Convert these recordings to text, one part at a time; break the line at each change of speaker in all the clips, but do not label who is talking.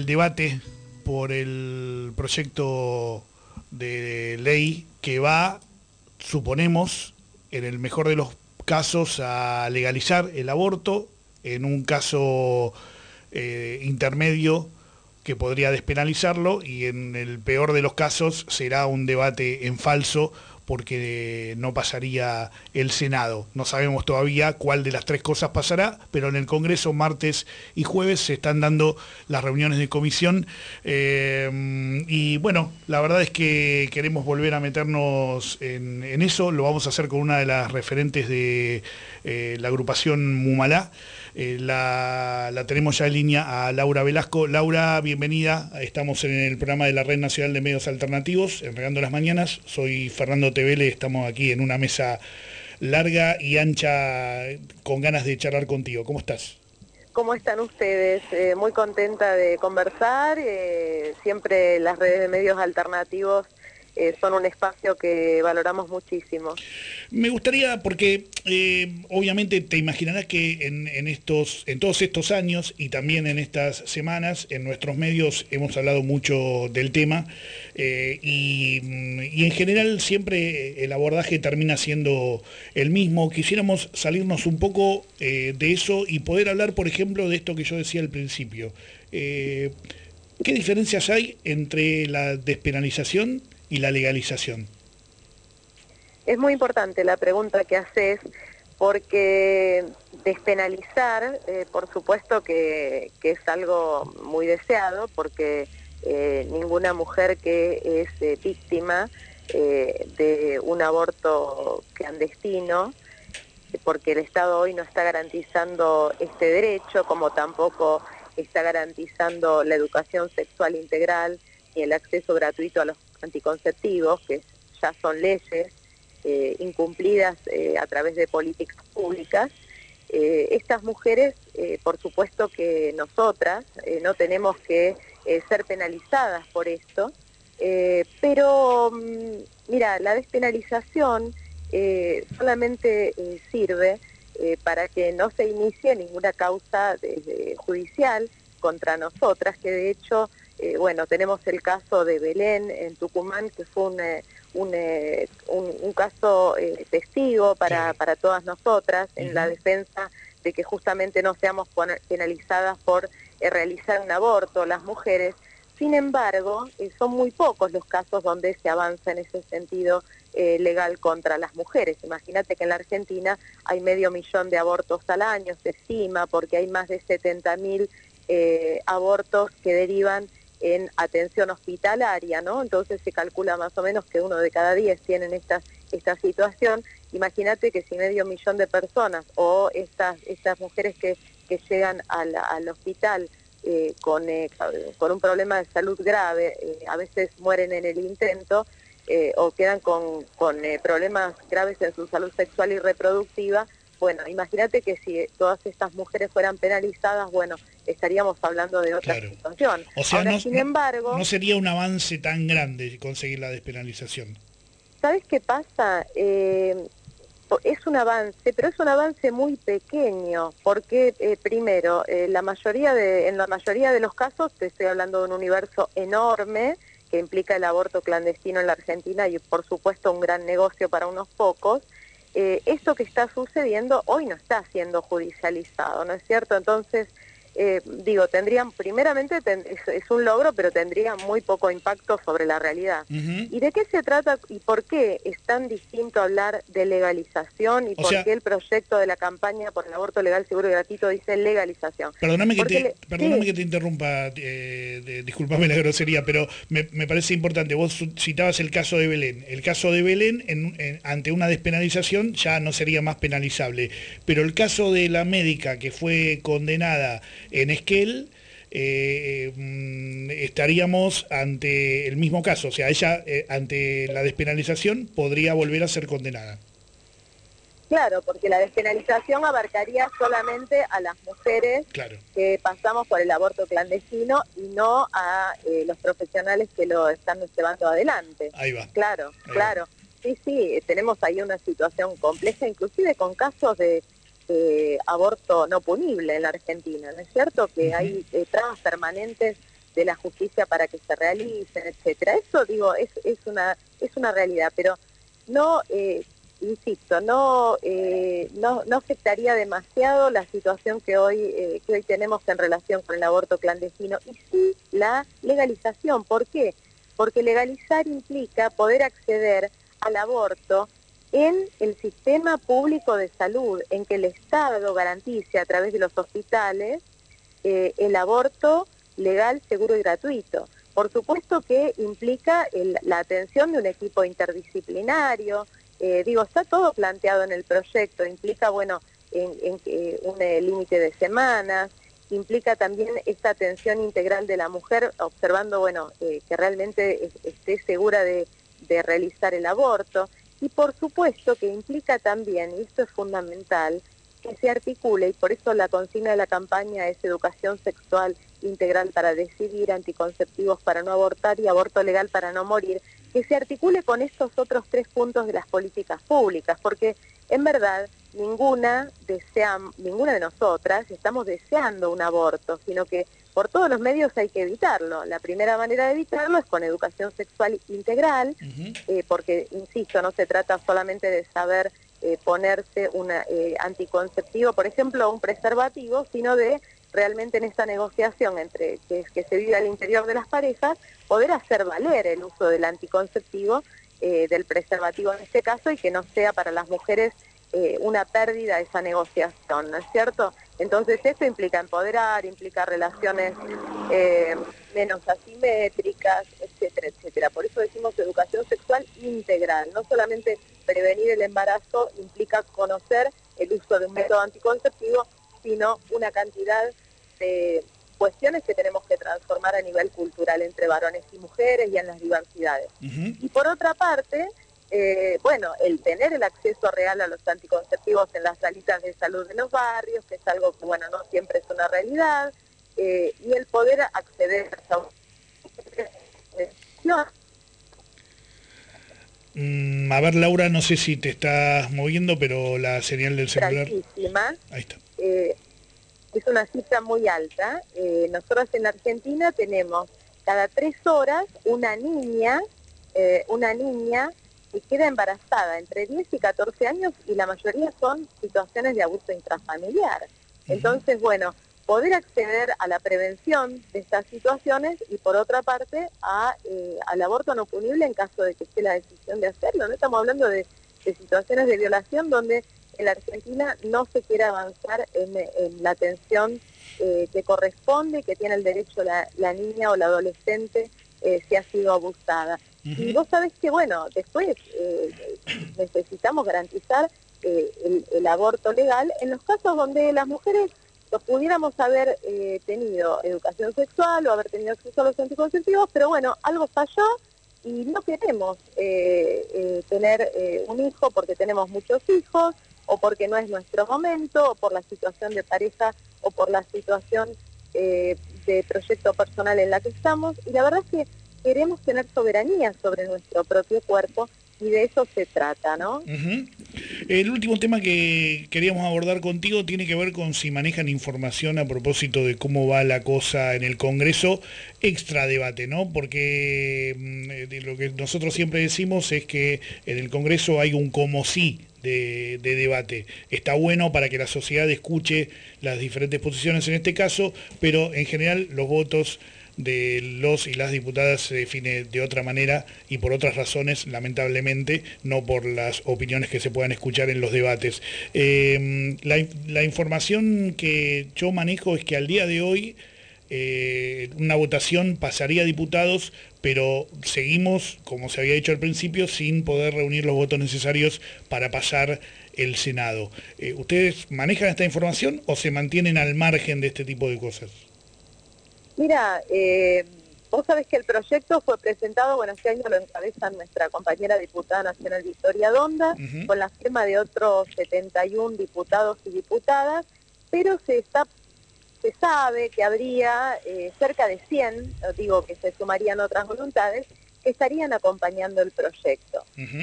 debate por el proyecto de ley que va, suponemos, en el mejor de los casos, a legalizar el aborto, en un caso intermedio que podría despenalizarlo, y en el peor de los casos será un debate en falso porque no pasaría el Senado. No sabemos todavía cuál de las tres cosas pasará, pero en el Congreso martes y jueves se están dando las reuniones de comisión y bueno, la verdad es que queremos volver a meternos en eso. Lo vamos a hacer con una de las referentes de la agrupación Mumalá. La tenemos ya en línea a Laura Velasco. Laura, bienvenida. Estamos en el programa de la Red Nacional de Medios Alternativos, Enredando las Mañanas. Soy Fernando Tevele, estamos aquí en una mesa larga y ancha con ganas de charlar contigo. ¿Cómo estás?
¿Cómo están ustedes? Muy contenta de conversar. Siempre las redes de medios alternativos son un espacio que valoramos muchísimo.
Me gustaría, porque obviamente te imaginarás que en todos estos años y también en estas semanas en nuestros medios hemos hablado mucho del tema y en general siempre el abordaje termina siendo el mismo. Quisiéramos salirnos un poco de eso y poder hablar, por ejemplo, de esto que yo decía al principio. ¿Qué diferencias hay entre la despenalización y la legalización?
Es muy importante la pregunta que haces, porque despenalizar, por supuesto que es algo muy deseado, porque ninguna mujer que es víctima de un aborto clandestino, porque el Estado hoy no está garantizando este derecho, como tampoco está garantizando la educación sexual integral y el acceso gratuito a los anticonceptivos, que ya son leyes incumplidas a través de políticas públicas. Estas mujeres, por supuesto que nosotras no tenemos que ser penalizadas por esto, pero mira, la despenalización solamente sirve para que no se inicie ninguna causa judicial contra nosotras, que de hecho, bueno, tenemos el caso de Belén en Tucumán, que fue un caso testigo para todas nosotras en la defensa de que justamente no seamos penalizadas por realizar un aborto las mujeres. Sin embargo, son muy pocos los casos donde se avanza en ese sentido legal contra las mujeres. Imagínate que en la Argentina hay 500.000 de abortos al año, se estima, porque hay más de 70.000 abortos que derivan en atención hospitalaria, ¿no? Entonces se calcula más o menos que 1 de cada 10 tienen esta situación. Imagínate que si 500.000 de personas o estas mujeres que llegan al hospital con un problema de salud grave, a veces mueren en el intento o quedan con problemas graves en su salud sexual y reproductiva. Bueno, imagínate que si todas estas mujeres fueran penalizadas, bueno, estaríamos hablando de otra situación.
O sea,
ahora, sin embargo,
no sería un avance tan grande conseguir la despenalización.
¿Sabes qué pasa? Es un avance, pero es un avance muy pequeño, porque primero, en la mayoría de los casos, te estoy hablando de un universo enorme que implica el aborto clandestino en la Argentina y por supuesto un gran negocio para unos pocos. Esto que está sucediendo hoy no está siendo judicializado, ¿no es cierto? Entonces, primeramente es un logro, pero tendría muy poco impacto sobre la realidad. ¿Y de qué se trata y por qué es tan distinto hablar de legalización y por qué el proyecto de la campaña por el aborto legal, seguro y gratuito dice legalización?
Perdóname que te interrumpa, discúlpame la grosería, pero me parece importante. Vos citabas el caso de Belén. El caso de Belén, ante una despenalización, ya no sería más penalizable. Pero el caso de la médica que fue condenada en Esquel, estaríamos ante el mismo caso, o sea, ella ante la despenalización podría volver a ser condenada.
Claro, porque la despenalización abarcaría solamente a las mujeres que pasamos por el aborto clandestino y no a los profesionales que lo están llevando adelante.
Ahí va.
Claro. Sí, tenemos ahí una situación compleja, inclusive con casos de aborto no punible en la Argentina, ¿no es cierto? Que hay trabas permanentes de la justicia para que se realicen, etcétera. Eso, digo, es una realidad, pero no, insisto, no afectaría demasiado la situación que hoy tenemos en relación con el aborto clandestino, y sí la legalización. ¿Por qué? Porque legalizar implica poder acceder al aborto en el sistema público de salud, en que el Estado garantice a través de los hospitales el aborto legal, seguro y gratuito. Por supuesto que implica la atención de un equipo interdisciplinario, está todo planteado en el proyecto, implica, bueno, un límite de semanas, implica también esta atención integral de la mujer, observando, bueno, que realmente esté segura de realizar el aborto. Y por supuesto que implica también, y esto es fundamental, que se articule, y por eso la consigna de la campaña es educación sexual integral para decidir, anticonceptivos para no abortar y aborto legal para no morir, que se articule con estos otros 3 puntos de las políticas públicas, porque en verdad ninguna de nosotras estamos deseando un aborto, sino que por todos los medios hay que evitarlo. La primera manera de evitarlo es con educación sexual integral, porque, insisto, no se trata solamente de saber ponerse un anticonceptivo, por ejemplo, un preservativo, sino de realmente en esta negociación que se vive al interior de las parejas, poder hacer valer el uso del anticonceptivo, del preservativo en este caso, y que no sea para las mujeres una pérdida esa negociación, ¿no es cierto? Entonces esto implica empoderar, implica relaciones menos asimétricas, etcétera, etcétera. Por eso decimos educación sexual integral, no solamente prevenir el embarazo implica conocer el uso de un método anticonceptivo, sino una cantidad de cuestiones que tenemos que transformar a nivel cultural entre varones y mujeres y en las diversidades. Y por otra parte, el tener el acceso real a los anticonceptivos en las salitas de salud de los barrios, que es algo que, bueno, no siempre es una realidad, y el poder acceder a
A ver, Laura, no sé si te estás moviendo, pero la señal del celular...
altísima.
Ahí está.
Es una cifra muy alta. Nosotros en Argentina tenemos cada 3 horas una niña que queda embarazada entre 10 y 14 años, y la mayoría son situaciones de abuso intrafamiliar. Entonces, bueno, poder acceder a la prevención de estas situaciones y, por otra parte, al aborto no punible en caso de que esté la decisión de hacerlo. No estamos hablando de situaciones de violación donde en la Argentina no se quiere avanzar en la atención que corresponde, que tiene el derecho la niña o la adolescente si ha sido abusada. Y vos sabés que, bueno, después necesitamos garantizar el aborto legal en los casos donde las mujeres pudiéramos haber tenido educación sexual o haber tenido acceso a los anticonceptivos, pero bueno, algo falló y no queremos tener un hijo porque tenemos muchos hijos, o porque no es nuestro momento, o por la situación de pareja, o por la situación de proyecto personal en la que estamos. Y la verdad es que queremos tener soberanía sobre nuestro propio cuerpo, y de eso se trata, ¿no?
El último tema que queríamos abordar contigo tiene que ver con si manejan información a propósito de cómo va la cosa en el Congreso, extra debate, ¿no? Porque lo que nosotros siempre decimos es que en el Congreso hay un como sí de debate. Está bueno para que la sociedad escuche las diferentes posiciones en este caso, pero en general los votos de los y las diputadas se define de otra manera y por otras razones, lamentablemente, no por las opiniones que se puedan escuchar en los debates. La información que yo manejo es que al día de hoy una votación pasaría a diputados, pero seguimos, como se había dicho al principio, sin poder reunir los votos necesarios para pasar el Senado. ¿Ustedes manejan esta información o se mantienen al margen de este tipo de cosas?
Mira, vos sabés que el proyecto fue presentado, bueno, este año lo encabeza nuestra compañera diputada nacional Victoria Donda, con la firma de otros 71 diputados y diputadas, pero se sabe que habría cerca de 100, digo que se sumarían otras voluntades, que estarían acompañando el proyecto.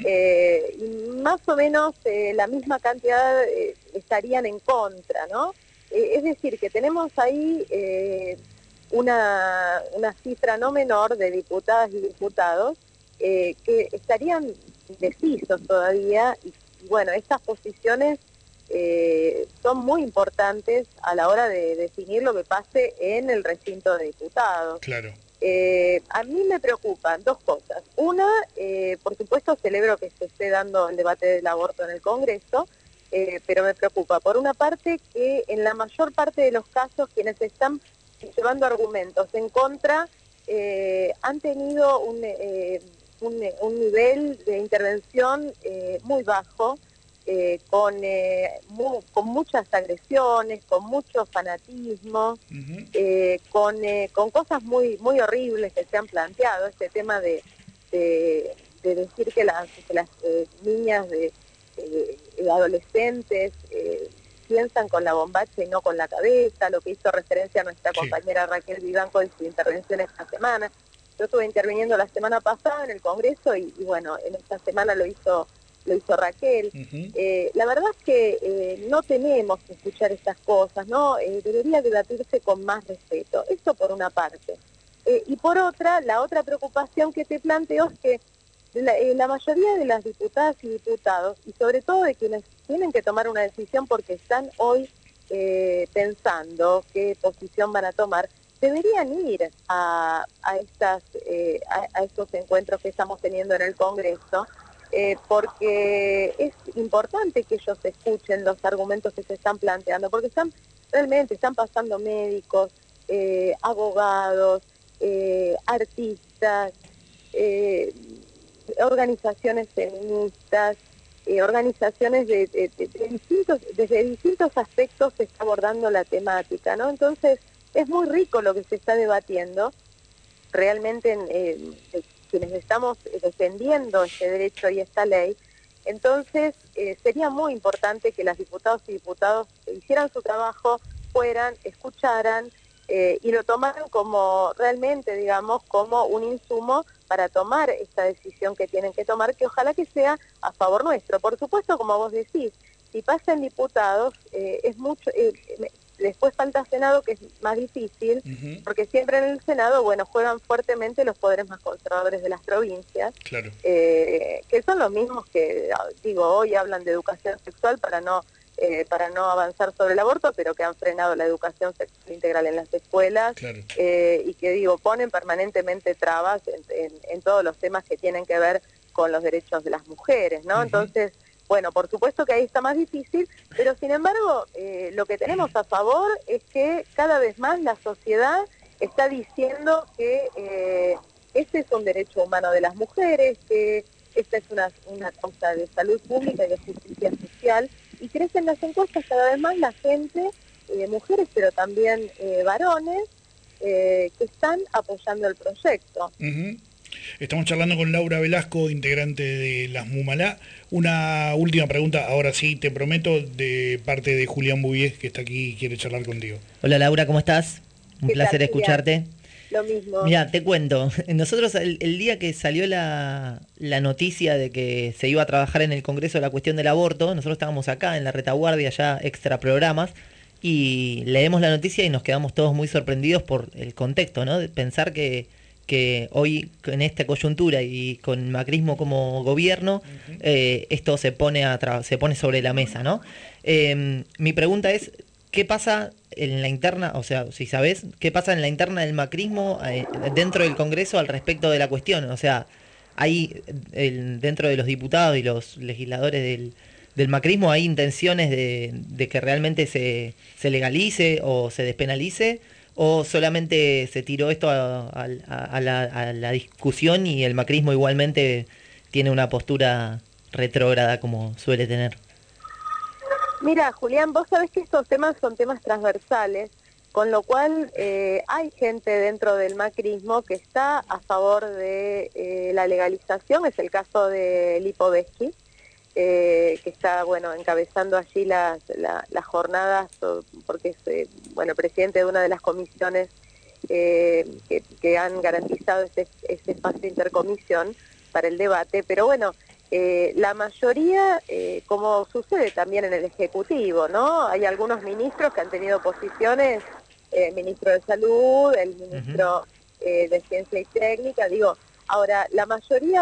Y más o menos la misma cantidad estarían en contra, ¿no? Es decir, que tenemos ahí una cifra no menor de diputadas y diputados que estarían indecisos todavía y bueno, estas posiciones son muy importantes a la hora de definir lo que pase en el recinto de diputados.
Claro.
A mí me preocupan dos cosas. Una, por supuesto celebro que se esté dando el debate del aborto en el Congreso, pero me preocupa por una parte que en la mayor parte de los casos quienes están llevando argumentos en contra han tenido un nivel de intervención muy bajo, con muchas agresiones, con mucho fanatismo, con cosas muy muy horribles que se han planteado. Este tema de decir que las niñas de adolescentes piensan con la bombacha y no con la cabeza, lo que hizo referencia a nuestra compañera Raquel Vivanco en su intervención esta semana. Yo estuve interviniendo la semana pasada en el Congreso y bueno, en esta semana lo hizo Raquel. La verdad es que no tenemos que escuchar estas cosas, ¿no? Debería debatirse con más respeto. Eso por una parte. Y por otra, la otra preocupación que te planteo es que la mayoría de las diputadas y diputados, y sobre todo de quienes tienen que tomar una decisión porque están hoy pensando qué posición van a tomar, deberían ir a estos encuentros que estamos teniendo en el Congreso, porque es importante que ellos escuchen los argumentos que se están planteando, porque realmente están pasando médicos, abogados, artistas, organizaciones feministas, organizaciones desde distintos aspectos se está abordando la temática, ¿no? Entonces, es muy rico lo que se está debatiendo, realmente quienes estamos defendiendo este derecho y esta ley. Entonces, sería muy importante que las diputadas y diputados hicieran su trabajo, fueran, escucharan, y lo tomaron como realmente, digamos, como un insumo para tomar esta decisión que tienen que tomar, que ojalá que sea a favor nuestro. Por supuesto, como vos decís, si pasan diputados, es mucho, después falta Senado, que es más difícil, porque siempre en el Senado, bueno, juegan fuertemente los poderes más conservadores de las provincias,
claro.
Que son los mismos que, digo, hoy hablan de educación sexual para no avanzar sobre el aborto, pero que han frenado la educación sexual integral en las escuelas,
claro.
Y que, digo, ponen permanentemente trabas en todos los temas que tienen que ver con los derechos de las mujeres, ¿no? Entonces, bueno, por supuesto que ahí está más difícil, pero sin embargo, lo que tenemos a favor es que cada vez más la sociedad está diciendo que este es un derecho humano de las mujeres, que esta es una causa de salud pública y de justicia social, y crecen las encuestas cada vez más la gente, mujeres pero también varones, que están apoyando el proyecto.
Estamos charlando con Laura Velasco, integrante de las Mumalá. Una última pregunta, ahora sí, te prometo, de parte de Julián Bouvier, que está aquí y quiere charlar contigo.
Hola Laura, ¿cómo estás? Un placer
tal,
escucharte.
Lo mismo.
Mira, te cuento, nosotros el día que salió la noticia de que se iba a trabajar en el Congreso la cuestión del aborto, nosotros estábamos acá en la retaguardia, ya extra programas, y leemos la noticia y nos quedamos todos muy sorprendidos por el contexto, ¿no? De pensar que hoy en esta coyuntura y con macrismo como gobierno, esto se pone sobre la mesa, ¿no? Mi pregunta es, ¿qué pasa en la interna, o sea, si sabés, qué pasa en la interna del macrismo dentro del Congreso al respecto de la cuestión? O sea, hay dentro de los diputados y los legisladores del macrismo hay intenciones de que realmente se legalice o se despenalice, o solamente se tiró esto a la discusión y el macrismo igualmente tiene una postura retrógrada como suele tener.
Mira, Julián, vos sabés que estos temas son temas transversales, con lo cual hay gente dentro del macrismo que está a favor de la legalización. Es el caso de Lipovetsky, que está, bueno, encabezando allí las jornadas, porque es, bueno, presidente de una de las comisiones que han garantizado ese espacio de intercomisión para el debate. Pero bueno, la mayoría, como sucede también en el Ejecutivo, ¿no? Hay algunos ministros que han tenido posiciones ministro de Salud, el ministro de Ciencia y Técnica, digo, ahora, la mayoría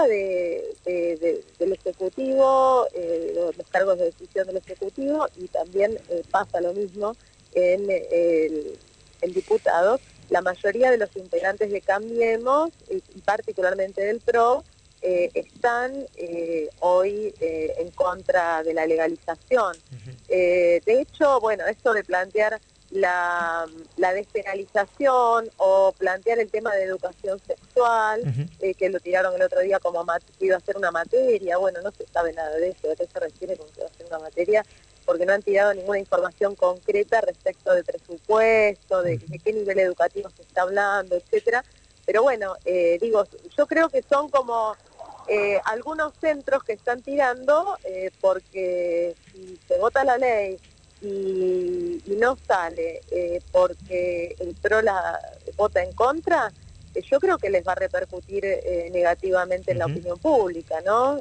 del Ejecutivo, los cargos de decisión del Ejecutivo, y también pasa lo mismo en el diputado, la mayoría de los integrantes de Cambiemos, y particularmente del PRO, están hoy en contra de la legalización. De hecho, bueno, esto de plantear la despenalización o plantear el tema de educación sexual, que lo tiraron el otro día como que iba a ser una materia, bueno, no se sabe nada de eso, ¿de qué se refiere con que va a ser una materia? Porque no han tirado ninguna información concreta respecto de presupuesto, de qué nivel educativo se está hablando, etcétera. Pero bueno, digo, yo creo que son como algunos centros que están tirando, porque si se vota la ley y no sale porque el PRO la vota en contra, yo creo que les va a repercutir negativamente en la opinión pública, ¿no?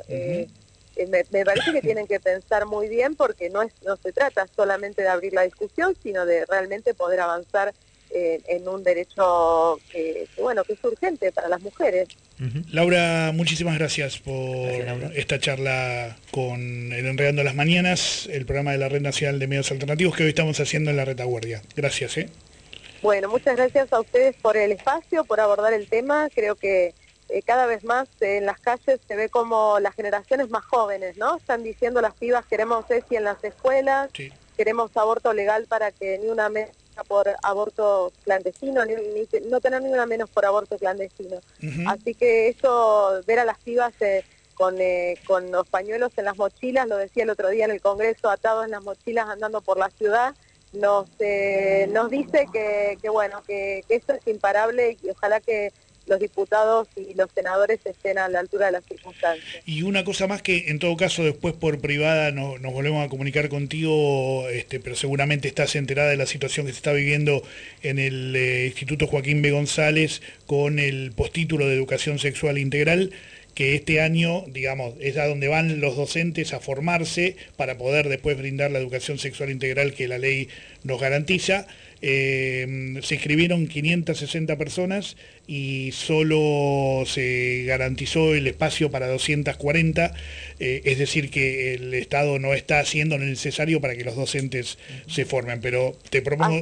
Me parece que tienen que pensar muy bien, porque no se trata solamente de abrir la discusión, sino de realmente poder avanzar en un derecho que es urgente para las mujeres.
Laura, muchísimas gracias por esta charla con el Enredando las Mañanas, el programa de la Red Nacional de Medios Alternativos que hoy estamos haciendo en la Retaguardia. Gracias.
Bueno, muchas gracias a ustedes por el espacio, por abordar el tema. Creo que cada vez más en las calles se ve como las generaciones más jóvenes, ¿no? Están diciendo las pibas, queremos ESI en las escuelas, sí, queremos aborto legal para que ni una menos por aborto clandestino, no tener ni una menos por aborto clandestino. Así que eso, ver a las pibas con los pañuelos en las mochilas, lo decía el otro día en el Congreso, atados en las mochilas andando por la ciudad, nos dice que esto es imparable y ojalá que los diputados y los senadores estén a la altura de las circunstancias.
Y una cosa más, que en todo caso después por privada nos volvemos a comunicar contigo, pero seguramente estás enterada de la situación que se está viviendo en el Instituto Joaquín B. González con el postítulo de Educación Sexual Integral, que este año, digamos, es a donde van los docentes a formarse para poder después brindar la educación sexual integral que la ley nos garantiza. Se inscribieron 560 personas y solo se garantizó el espacio para 240, es decir que el Estado no está haciendo lo necesario para que los docentes se formen, pero te propongo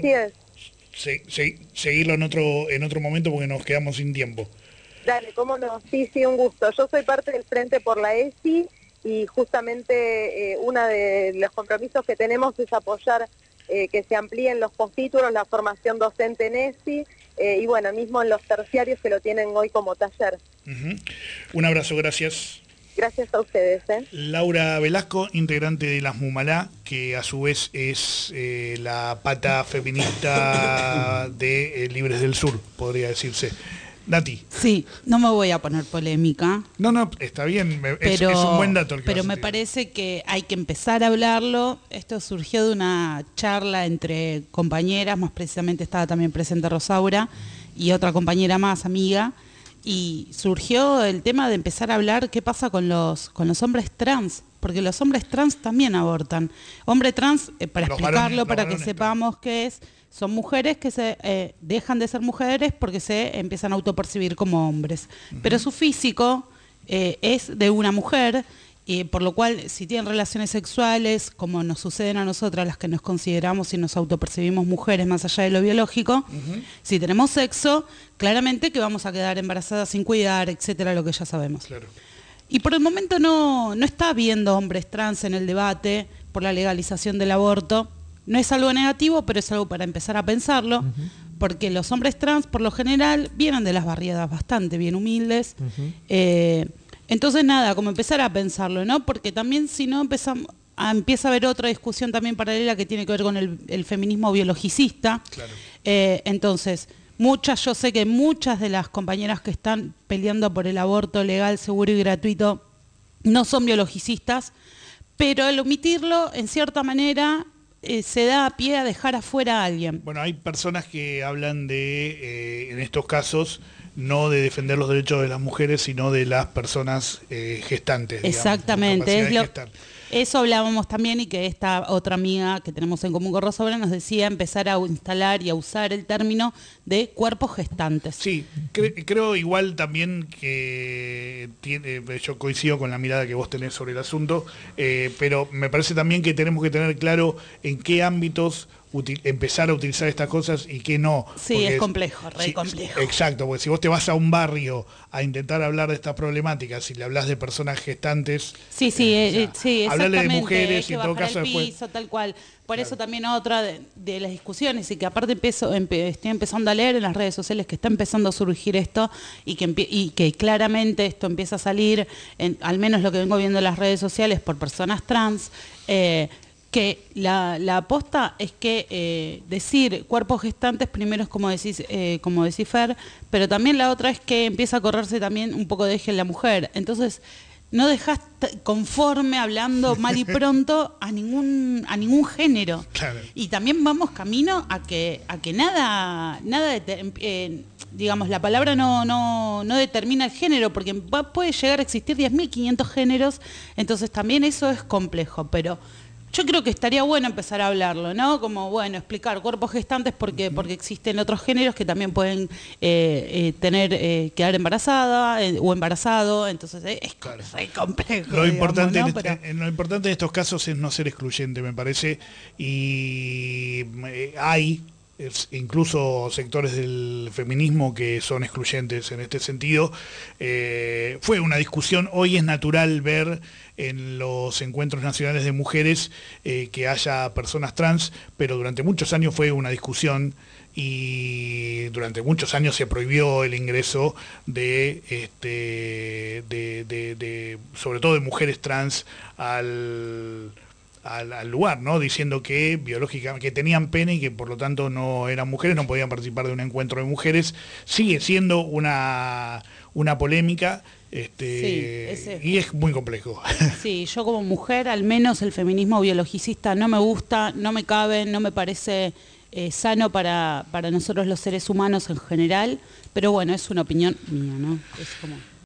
seguirlo en otro momento porque nos quedamos sin tiempo.
Dale, cómo no, sí, un gusto. Yo soy parte del Frente por la ESI y justamente uno de los compromisos que tenemos es apoyar que se amplíen los postítulos, la formación docente en ESI y bueno, mismo en los terciarios que lo tienen hoy como taller.
Un abrazo, gracias.
Gracias a ustedes.
Laura Velasco, integrante de las Mumalá, que a su vez es la pata feminista de Libres del Sur, podría decirse. Nati.
Sí, no me voy a poner polémica.
No, está bien, es un buen dato el que
pero me parece que hay que empezar a hablarlo. Esto surgió de una charla entre compañeras, más precisamente estaba también presente Rosaura y otra compañera más, amiga, y surgió el tema de empezar a hablar qué pasa con los hombres trans, porque los hombres trans también abortan. Hombre trans, para explicarlo, para que sepamos qué es, son mujeres que se dejan de ser mujeres porque se empiezan a autopercibir como hombres. Pero su físico es de una mujer, por lo cual si tienen relaciones sexuales, como nos suceden a nosotras, las que nos consideramos y nos autopercibimos mujeres más allá de lo biológico, si tenemos sexo, claramente que vamos a quedar embarazadas sin cuidar, etcétera, lo que ya sabemos. Claro. Y por el momento no está habiendo hombres trans en el debate por la legalización del aborto. No es algo negativo, pero es algo para empezar a pensarlo, porque los hombres trans, por lo general, vienen de las barriadas bastante bien humildes. Entonces, nada, como empezar a pensarlo, ¿no? Porque también, si no, empieza a haber otra discusión también paralela que tiene que ver con el feminismo biologicista. Claro. Entonces, yo sé que muchas de las compañeras que están peleando por el aborto legal, seguro y gratuito no son biologicistas, pero al omitirlo, en cierta manera, se da pie a dejar afuera a alguien.
Bueno, hay personas que hablan de, en estos casos, no de defender los derechos de las mujeres, sino de las personas gestantes.
Exactamente.
Digamos,
Eso hablábamos también, y que esta otra amiga que tenemos en común con Rosaura nos decía empezar a instalar y a usar el término de cuerpos gestantes.
Sí, creo igual también que yo coincido con la mirada que vos tenés sobre el asunto, pero me parece también que tenemos que tener claro en qué ámbitos empezar a utilizar estas cosas y qué no.
Sí, es complejo, complejo.
Exacto, porque si vos te vas a un barrio a intentar hablar de estas problemáticas, si le hablas de personas gestantes,
sí,
hablarle de mujeres
y
en todo caso
después...
después.
Tal cual. Por eso también otra de las discusiones, y que aparte estoy empezando a leer en las redes sociales que está empezando a surgir esto, y que claramente esto empieza a salir, al menos lo que vengo viendo en las redes sociales, por personas trans, que la aposta es que decir cuerpos gestantes primero es como decís Fer, pero también la otra es que empieza a correrse también un poco de eje en la mujer. Entonces no dejás conforme, hablando mal y pronto, a ningún género.
Claro.
Y también vamos camino a que nada digamos, la palabra no determina el género, porque puede llegar a existir 10.500 géneros, entonces también eso es complejo, pero yo creo que estaría bueno empezar a hablarlo, ¿no? Como, bueno, explicar cuerpos gestantes porque existen otros géneros que también pueden quedar embarazada o embarazado, entonces es complejo.
Lo importante,
¿no?
lo importante en estos casos es no ser excluyente, me parece, y hay incluso sectores del feminismo que son excluyentes en este sentido. Fue una discusión, hoy es natural ver en los encuentros nacionales de mujeres que haya personas trans, pero durante muchos años fue una discusión y durante muchos años se prohibió el ingreso de sobre todo de mujeres trans al lugar, ¿no? Diciendo que biológicamente que tenían pene y que por lo tanto no eran mujeres, no podían participar de un encuentro de mujeres. Sigue siendo una polémica, y es muy complejo.
Sí, yo como mujer, al menos el feminismo biologicista no me gusta, no me cabe, no me parece sano para nosotros los seres humanos en general, pero bueno, es una opinión mía, ¿no? Es como...